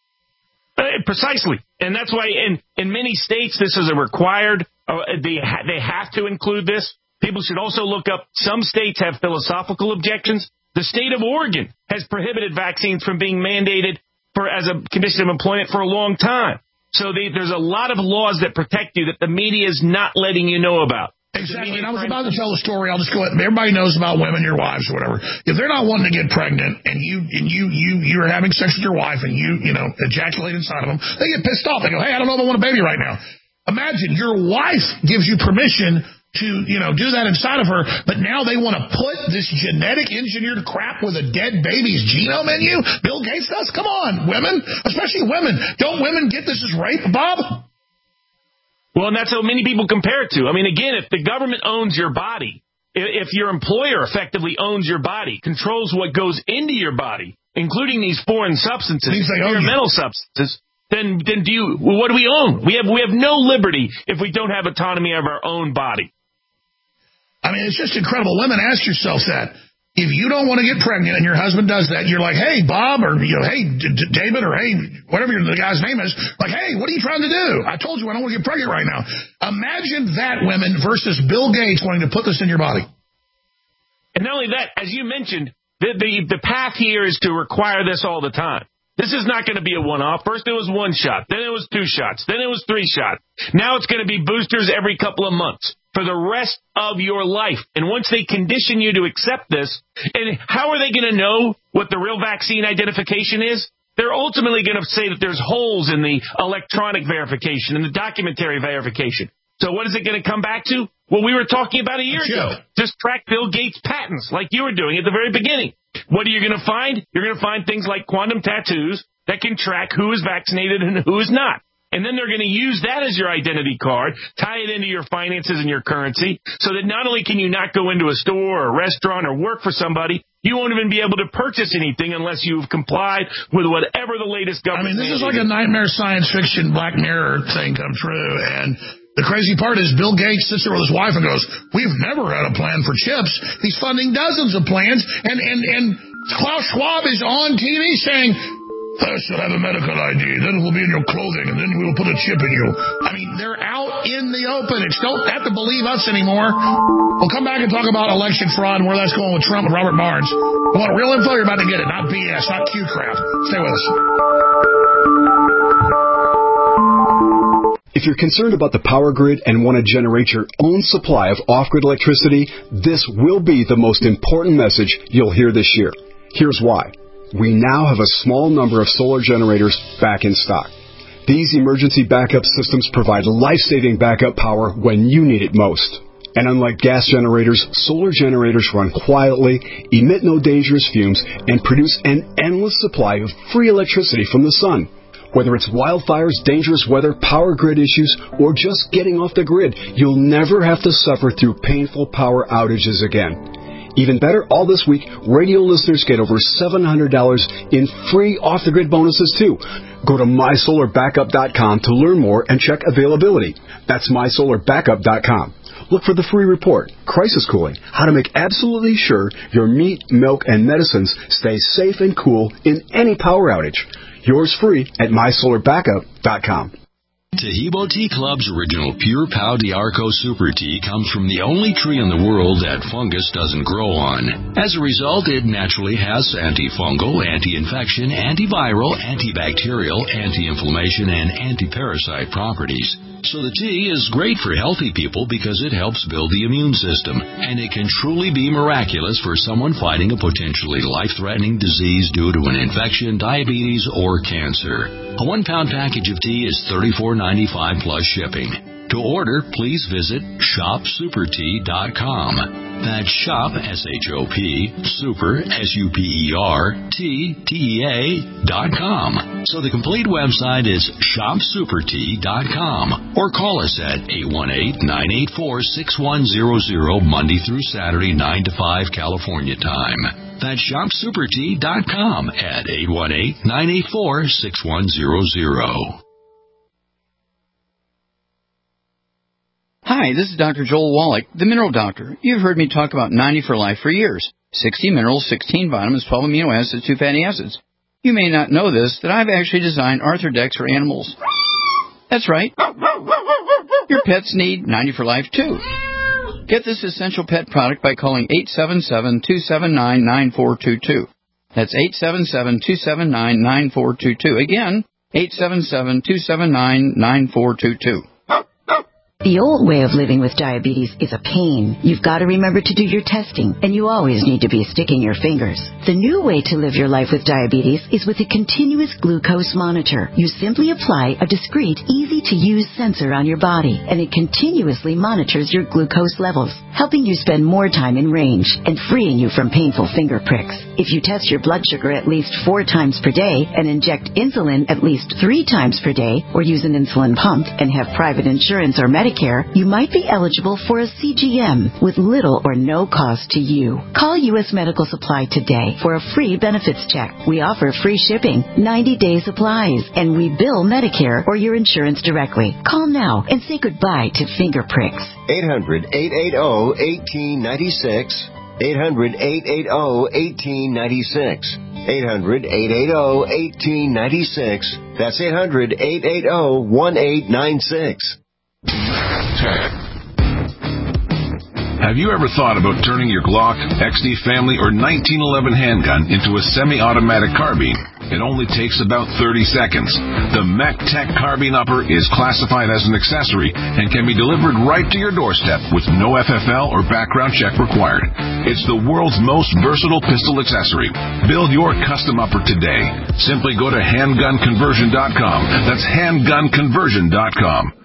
Precisely. And that's why in many states this is a required, they have to include this. People should also look up, some states have philosophical objections. The state of Oregon has prohibited vaccines from being mandated as a condition of employment for a long time. So there's a lot of laws that protect you that the media is not letting you know about. Exactly. And I was about to tell a story. I'll just go ahead. Everybody knows about women, your wives or whatever. If they're not wanting to get pregnant and you're having sex with your wife and you ejaculate inside of them, they get pissed off. They go, hey, I don't know if I want a baby right now. Imagine your wife gives you permission to, do that inside of her, but now they want to put this genetic engineered crap with a dead baby's genome in you? Bill Gates does? Come on, women, especially women. Don't women get this as rape, Bob? Well, and that's how many people compare it to. I mean, again, if the government owns your body, if your employer effectively owns your body, controls what goes into your body, including these foreign substances, experimental substances, then what do we own? We have no liberty if we don't have autonomy of our own body. I mean, it's just incredible. Women, ask yourself that. If you don't want to get pregnant and your husband does that, you're like, hey, Bob, or, hey, David, or hey, whatever the guy's name is, like, hey, what are you trying to do? I told you I don't want to get pregnant right now. Imagine that, women, versus Bill Gates wanting to put this in your body. And not only that, as you mentioned, the path here is to require this all the time. This is not going to be a one-off. First it was 1 shot, then it was 2 shots, then it was 3 shots. Now it's going to be boosters every couple of months for the rest of your life. And once they condition you to accept this, and how are they going to know what the real vaccine identification is? They're ultimately going to say that there's holes in the electronic verification and the documentary verification. So what is it going to come back to? Well, we were talking about a year ago. Just track Bill Gates' patents like you were doing at the very beginning. What are you going to find? You're going to find things like quantum tattoos that can track who is vaccinated and who is not. And then they're going to use that as your identity card, tie it into your finances and your currency, so that not only can you not go into a store or a restaurant or work for somebody, you won't even be able to purchase anything unless you've complied with whatever the latest government. I mean, this is like a nightmare science fiction Black Mirror thing come true. And the crazy part is Bill Gates sits there with his wife and goes, we've never had a plan for chips. He's funding dozens of plans. And Klaus Schwab is on TV saying, first you'll have a medical ID, then it will be in your clothing, and then we will put a chip in you. I mean, they're out in the open. Don't have to believe us anymore. We'll come back and talk about election fraud and where that's going with Trump and Robert Barnes. You want real info? You're about to get it, not BS, not Q crap. Stay with us. If you're concerned about the power grid and want to generate your own supply of off-grid electricity, this will be the most important message you'll hear this year. Here's why. We now have a small number of solar generators back in stock. These emergency backup systems provide life-saving backup power when you need it most. And unlike gas generators, solar generators run quietly, emit no dangerous fumes, and produce an endless supply of free electricity from the sun. Whether it's wildfires, dangerous weather, power grid issues, or just getting off the grid, you'll never have to suffer through painful power outages again. Even better, all this week, radio listeners get over $700 in free off-the-grid bonuses, too. Go to MySolarBackup.com to learn more and check availability. That's MySolarBackup.com. Look for the free report, Crisis Cooling, how to make absolutely sure your meat, milk, and medicines stay safe and cool in any power outage. Yours free at MySolarBackup.com. Tahibo Tea Club's original Pure Pau d'Arco Super Tea comes from the only tree in the world that fungus doesn't grow on. As a result, it naturally has antifungal, anti-infection, antiviral, antibacterial, anti-inflammation, and anti-parasite properties. So the tea is great for healthy people because it helps build the immune system, and it can truly be miraculous for someone fighting a potentially life-threatening disease due to an infection, diabetes, or cancer. A 1-pound package of tea is $34.95 plus shipping. To order, please visit shopsupertea.com. That's shop, S-H-O-P, super, SUPERTEA.com. So the complete website is shopsupertea.com. Or call us at 818-984-6100 Monday through Saturday, 9 to 5 California time. That's shopsupertea.com at 818-984-6100. Hi, this is Dr. Joel Wallach, the Mineral Doctor. You've heard me talk about 90 for Life for years. 60 minerals, 16 vitamins, 12 amino acids, 2 fatty acids. You may not know this, that I've actually designed Arthrodex for animals. That's right. Your pets need 90 for Life, too. Get this essential pet product by calling 877-279-9422. That's 877-279-9422. Again, 877-279-9422. The old way of living with diabetes is a pain. You've got to remember to do your testing, and you always need to be sticking your fingers. The new way to live your life with diabetes is with a continuous glucose monitor. You simply apply a discreet, easy-to-use sensor on your body, and it continuously monitors your glucose levels, helping you spend more time in range and freeing you from painful finger pricks. If you test your blood sugar at least 4 times per day and inject insulin at least 3 times per day, or use an insulin pump and have private insurance or Medicare, you might be eligible for a CGM with little or no cost to you. Call U.S. Medical Supply today for a free benefits check. We offer free shipping, 90-day supplies, and we bill Medicare or your insurance directly. Call now and say goodbye to finger pricks. 800-880-1896. 800-880-1896. 800-880-1896. That's 800-880-1896. Have you ever thought about turning your Glock, XD Family, or 1911 handgun into a semi-automatic carbine? It only takes about 30 seconds. The MechTech Carbine Upper is classified as an accessory and can be delivered right to your doorstep with no FFL or background check required. It's the world's most versatile pistol accessory. Build your custom upper today. Simply go to handgunconversion.com. That's handgunconversion.com.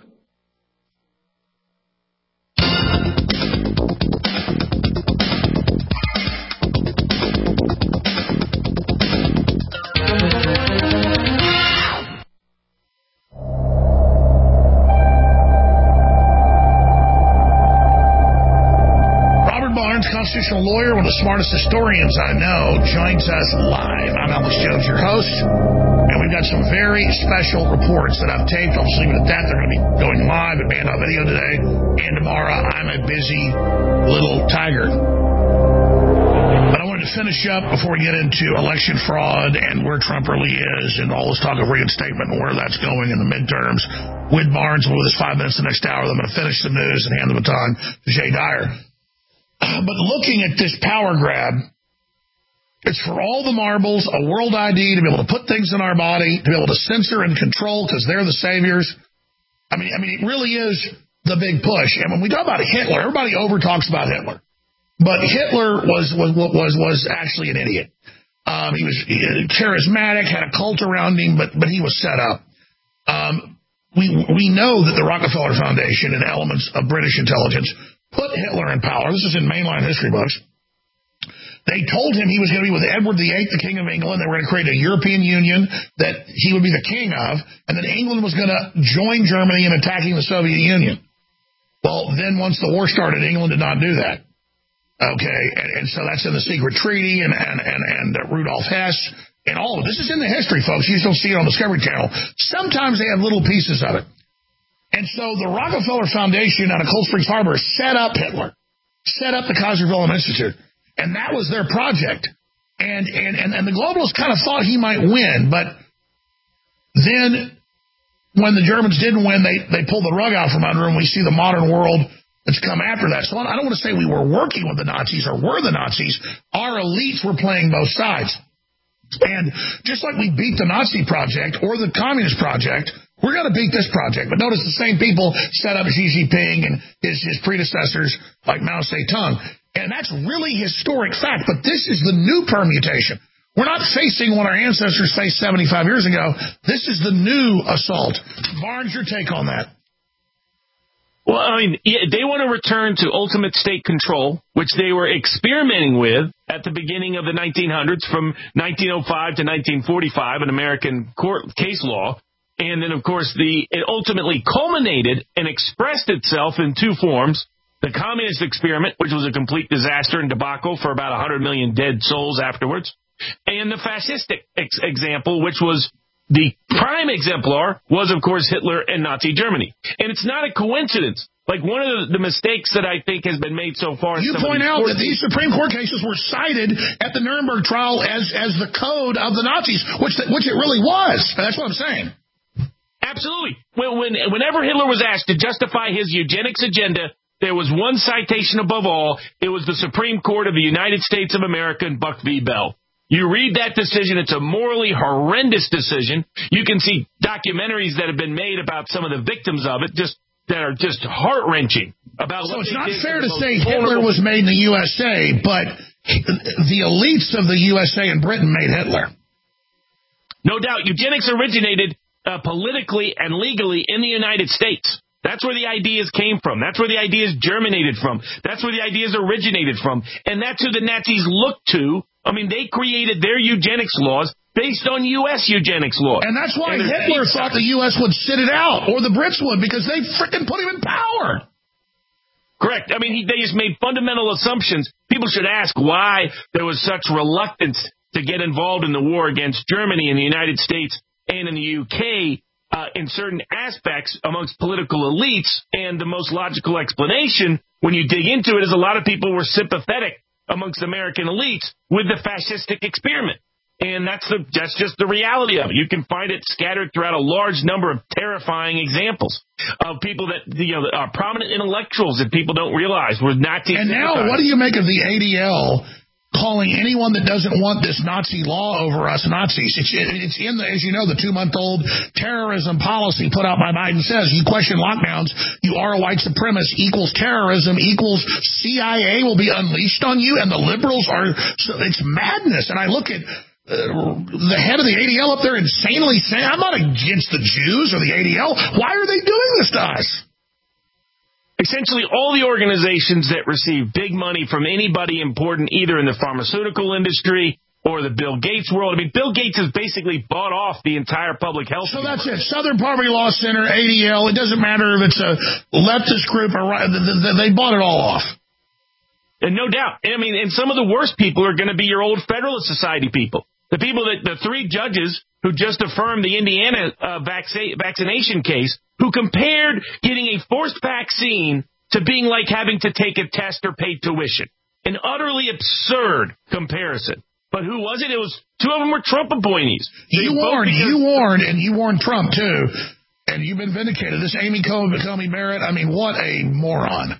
Constitutional lawyer, one of the smartest historians I know, joins us live. I'm Elvis Jones, your host, and we've got some very special reports that I've taped. I'll just leave it at that. They're going to be going live at Band on Video today, and tomorrow I'm a busy little tiger. But I wanted to finish up before we get into election fraud and where Trump really is and all this talk of reinstatement and where that's going in the midterms. Whit Barnes will with us 5 minutes the next hour. I'm going to finish the news and hand the baton to Jay Dyer. But looking at this power grab, it's for all the marbles, a world ID, to be able to put things in our body, to be able to censor and control because they're the saviors. I mean, it really is the big push. And when we talk about Hitler, everybody over talks about Hitler. But Hitler was actually an idiot. He was charismatic, had a cult around him, but he was set up. We know that the Rockefeller Foundation and elements of British intelligence put Hitler in power. This is in mainline history books. They told him he was going to be with Edward VIII, the King of England. They were going to create a European Union that he would be the king of, and then England was going to join Germany in attacking the Soviet Union. Well, then once the war started, England did not do that. Okay, and so that's in the secret treaty and Rudolf Hess and all of it. This is in the history, folks. You just don't see it on the Discovery Channel. Sometimes they have little pieces of it. And so the Rockefeller Foundation out of Cold Springs Harbor set up Hitler, set up the Kaiser Wilhelm Institute, and that was their project. And the globalists kind of thought he might win, but then when the Germans didn't win, they pulled the rug out from under them. We see the modern world that's come after that. So I don't want to say we were working with the Nazis or were the Nazis. Our elites were playing both sides. And just like we beat the Nazi project or the Communist project, we're going to beat this project. But notice the same people set up Xi Jinping and his predecessors like Mao Zedong. And that's really historic fact. But this is the new permutation. We're not facing what our ancestors faced 75 years ago. This is the new assault. Barnes, your take on that? Well, I mean, they want to return to ultimate state control, which they were experimenting with at the beginning of the 1900s, from 1905 to 1945, an American court case law. And then, of course, it ultimately culminated and expressed itself in two forms. The communist experiment, which was a complete disaster and debacle for about 100 million dead souls afterwards. And the fascistic example, which was the prime exemplar, was, of course, Hitler and Nazi Germany. And it's not a coincidence. Like, one of the mistakes that I think has been made so far. You point out that these Supreme Court cases were cited at the Nuremberg trial as the code of the Nazis, which it really was. That's what I'm saying. Absolutely. Whenever Hitler was asked to justify his eugenics agenda, there was one citation above all. It was the Supreme Court of the United States of America in Buck v. Bell. You read that decision, it's a morally horrendous decision. You can see documentaries that have been made about some of the victims of it, that are just heart-wrenching. So it's not fair to say Hitler was made in the USA, but the elites of the USA and Britain made Hitler. No doubt. Eugenics originated politically and legally in the United States. That's where the ideas came from. That's where the ideas germinated from. That's where the ideas originated from. And that's who the Nazis looked to. I mean, they created their eugenics laws based on U.S. eugenics laws. And that's why Hitler thought the U.S. would sit it out, or the Brits would, because they freaking put him in power. Correct. I mean, they just made fundamental assumptions. People should ask why there was such reluctance to get involved in the war against Germany in the United States and in the U.K., in certain aspects amongst political elites. And the most logical explanation, when you dig into it, is a lot of people were sympathetic amongst American elites with the fascistic experiment. And that's just the reality of it. You can find it scattered throughout a large number of terrifying examples of people that are prominent intellectuals that people don't realize were Nazi. And now, what do you make of the ADL calling anyone that doesn't want this Nazi law over us Nazis? It's in the, as you know, the 2-month-old terrorism policy put out by Biden says you question lockdowns, you are a white supremacist, equals terrorism, equals CIA will be unleashed on you, and the liberals are, so it's madness. And I look at the head of the ADL up there insanely saying, I'm not against the Jews or the ADL. Why are they doing this to us? Essentially, all the organizations that receive big money from anybody important, either in the pharmaceutical industry or the Bill Gates world. I mean, Bill Gates has basically bought off the entire public health. So that's it. Southern Poverty Law Center, ADL, it doesn't matter if it's a leftist group or right, they bought it all off. And no doubt. I mean, and some of the worst people are going to be your old Federalist Society people. The people the 3 judges who just affirmed the Indiana vaccination case, who compared getting a forced vaccine to being like having to take a test or pay tuition. An utterly absurd comparison. But who was it? It was 2 of them were Trump appointees. You warned Trump, too. And you've been vindicated. This Amy Coney Barrett, I mean, what a moron.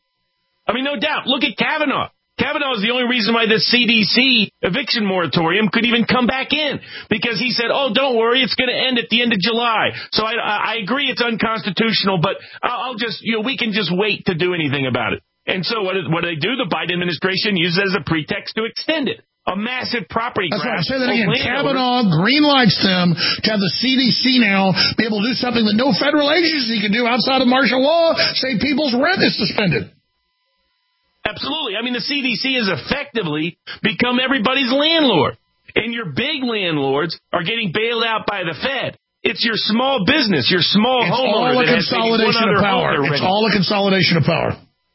I mean, no doubt. Look at Kavanaugh. Kavanaugh is the only reason why the CDC eviction moratorium could even come back in, because he said, oh, don't worry, it's going to end at the end of July. So I agree it's unconstitutional, but I'll just, we can just wait to do anything about it. And so what do they do? The Biden administration uses it as a pretext to extend it. A massive property grab. That's right. I say that again. Kavanaugh greenlights them to have the CDC now be able to do something that no federal agency can do outside of martial law, say people's rent is suspended. Absolutely. I mean, the CDC has effectively become everybody's landlord. And your big landlords are getting bailed out by the Fed. It's your small business, your small homeowner. It's all a consolidation of power. It's all a consolidation of power.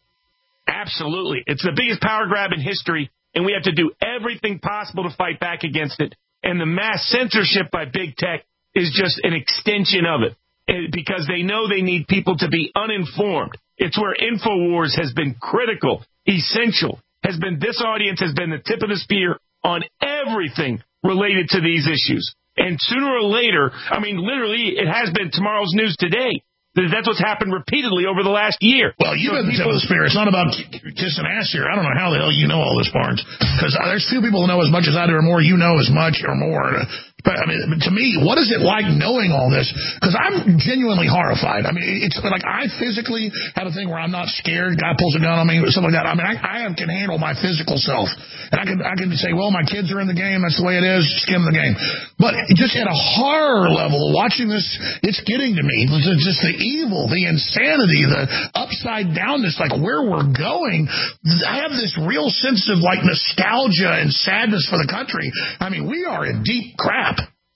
Absolutely. It's the biggest power grab in history, and we have to do everything possible to fight back against it. And the mass censorship by big tech is just an extension of it, because they know they need people to be uninformed. It's where InfoWars has been critical, essential. This audience has been the tip of the spear on everything related to these issues. And sooner or later, I mean, literally, it has been tomorrow's news today. That's what's happened repeatedly over the last year. Well, you've been to the spirit. It's not about kissing ass here. I don't know how the hell you know all this, Barnes, because there's few people who know as much as I do or more. You know as much or more. But, I mean, to me, what is it like knowing all this? Because I'm genuinely horrified. I mean, it's like I physically have a thing where I'm not scared. Guy pulls a gun on me, something like that. I mean, I can handle my physical self. And I can say, well, my kids are in the game. That's the way it is. Skim the game. But just at a horror level, watching this, it's getting to me. It's just the evil, the insanity, the upside downness, like where we're going. I have this real sense of like nostalgia and sadness for the country. I mean, we are in deep crap.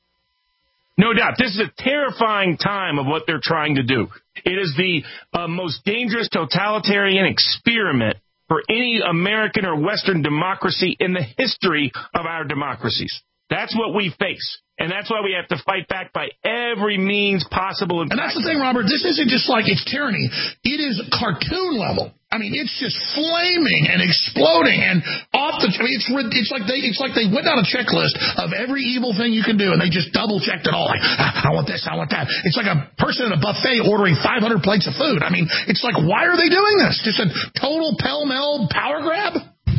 No doubt. This is a terrifying time of what they're trying to do. It is the most dangerous totalitarian experiment for any American or Western democracy in the history of our democracies. That's what we face. And that's why we have to fight back by every means possible. And that's the thing, Robert. This isn't just like it's tyranny. It is cartoon level. I mean, it's just flaming and exploding and off the. I mean, it's like they went down a checklist of every evil thing you can do, and they just double checked it all. Like, I want this, I want that. It's like a person at a buffet ordering 500 plates of food. I mean, it's like, why are they doing this? Just a total pell-mell power grab.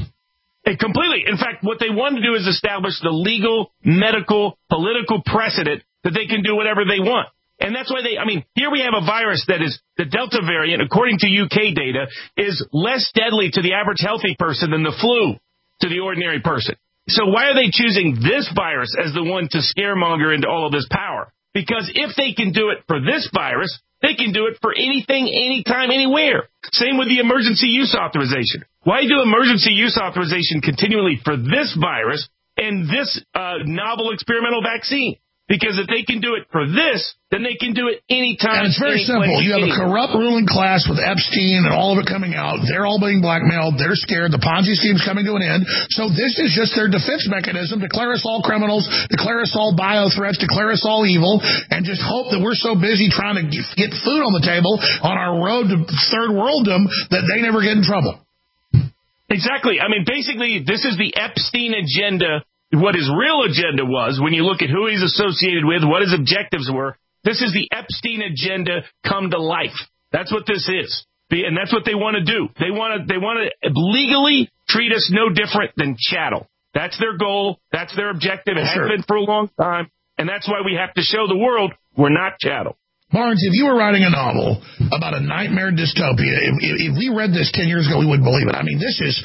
Completely. In fact, what they want to do is establish the legal, medical, political precedent that they can do whatever they want. And that's why here we have a virus that is the Delta variant, according to UK data, is less deadly to the average healthy person than the flu to the ordinary person. So why are they choosing this virus as the one to scaremonger into all of this power? Because if they can do it for this virus, they can do it for anything, anytime, anywhere. Same with the emergency use authorization. Why do emergency use authorization continually for this virus and this novel experimental vaccine? Because if they can do it for this, then they can do it anytime. And it's very simple. You have a corrupt ruling class with Epstein and all of it coming out. They're all being blackmailed. They're scared. The Ponzi scheme's coming to an end. So this is just their defense mechanism. Declare us all criminals. Declare us all bio threats. Declare us all evil. And just hope that we're so busy trying to get food on the table on our road to third worlddom that they never get in trouble. Exactly. I mean, basically, this is the Epstein agenda. What his real agenda was, when you look at who he's associated with, what his objectives were, this is the Epstein agenda come to life. That's what this is. And that's what they want to do. They want to legally treat us no different than chattel. That's their goal. That's their objective. It has been for a long time. And that's why we have to show the world we're not chattel. Barnes, if you were writing a novel about a nightmare dystopia, if we read this 10 years ago, we wouldn't believe it. I mean, this is...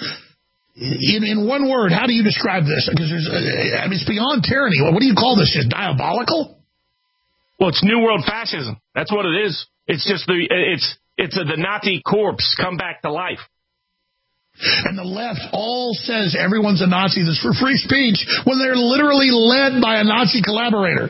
In one word, how do you describe this? Because it's beyond tyranny. What do you call this? Just diabolical? Well, it's New World fascism. That's what it is. It's just the Nazi corpse come back to life. And the left all says everyone's a Nazi. This for free speech when they're literally led by a Nazi collaborator.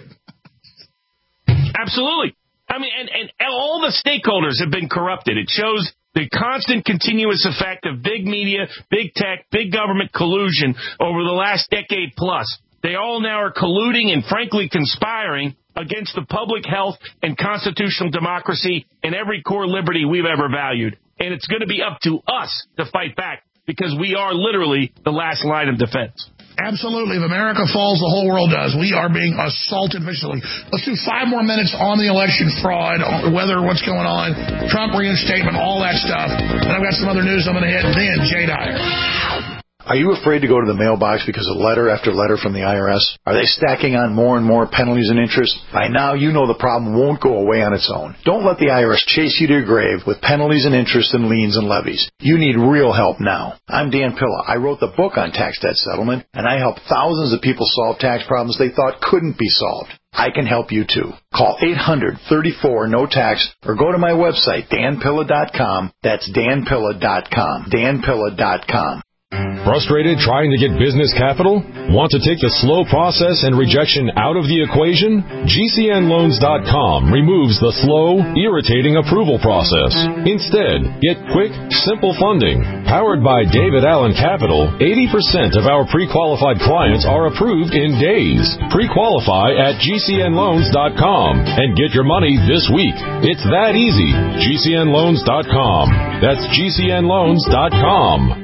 Absolutely. I mean, and all the stakeholders have been corrupted. It shows the constant continuous effect of big media, big tech, big government collusion over the last decade plus. They all now are colluding and frankly conspiring against the public health and constitutional democracy and every core liberty we've ever valued. And it's going to be up to us to fight back because we are literally the last line of defense. Absolutely. If America falls, the whole world does. We are being assaulted viciously. Let's do 5 more minutes on the election fraud, whether what's going on, Trump reinstatement, all that stuff. And I've got some other news I'm going to hit. Then, Jay Dyer. Are you afraid to go to the mailbox because of letter after letter from the IRS? Are they stacking on more and more penalties and interest? By now, you know the problem won't go away on its own. Don't let the IRS chase you to your grave with penalties and interest and liens and levies. You need real help now. I'm Dan Pilla. I wrote the book on tax debt settlement, and I helped thousands of people solve tax problems they thought couldn't be solved. I can help you too. Call 800-34-NO-TAX or go to my website, danpilla.com. That's danpilla.com. danpilla.com. Frustrated trying to get business capital? Want to take the slow process and rejection out of the equation? GCNloans.com removes the slow, irritating approval process. Instead, get quick, simple funding. Powered by David Allen Capital, 80% of our pre-qualified clients are approved in days. Pre-qualify at GCNloans.com and get your money this week. It's that easy. GCNloans.com. That's GCNloans.com.